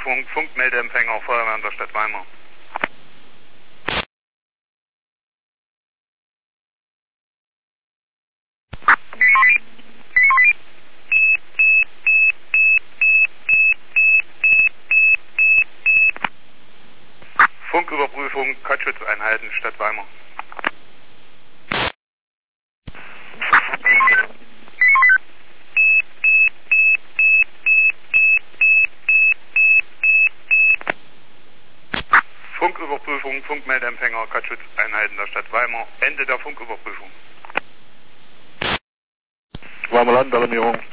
Funküberprüfung, Funkmeldeempfänger, Feuerwehr der Stadt Weimar. Funküberprüfung, Katzschutzeinheiten, Stadt Weimar. Funküberprüfung, Funkmeldeempfänger, Katzschutzeinheiten der Stadt Weimar. Ende der Funküberprüfung. Weimar Land, Alarmierung.